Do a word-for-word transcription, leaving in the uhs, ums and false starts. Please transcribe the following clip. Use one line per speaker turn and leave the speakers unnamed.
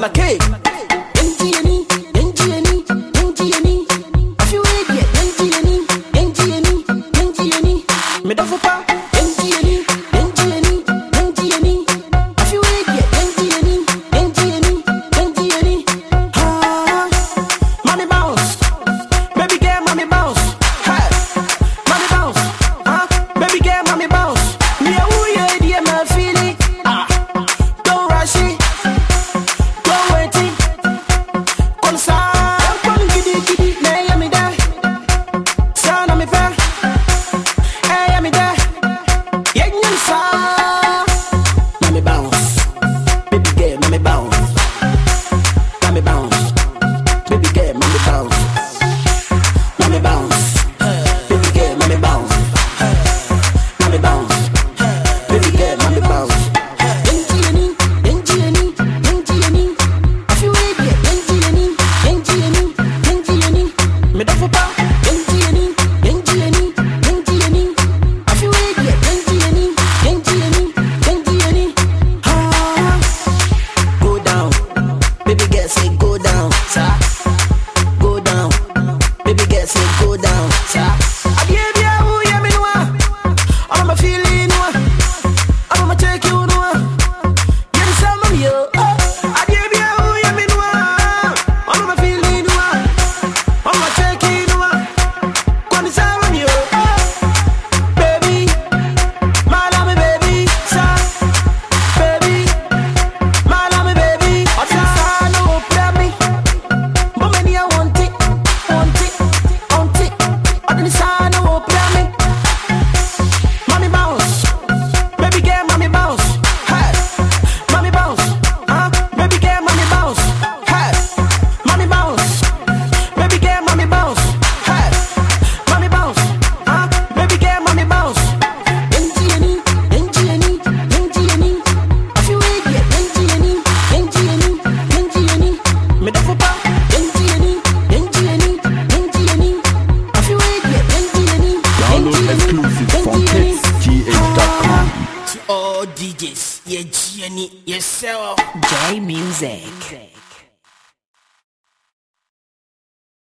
I'm a cake. Engineer, engineer, engineer. If you wait, yeah, engineer, engineer, engineer. Me don't fall down. Engineer, engineer, engineer. If you wait, yeah, engineer, engineer, engineer. Ah, mommy bounce, baby girl, mommy bounce. Hey, mommy bounce, ah, baby girl, mommy bounce. Me a woo yeah, dear, my feeling. Ah, don't rush it.
All D Js, yeah, Jenny, yourself.
J Music.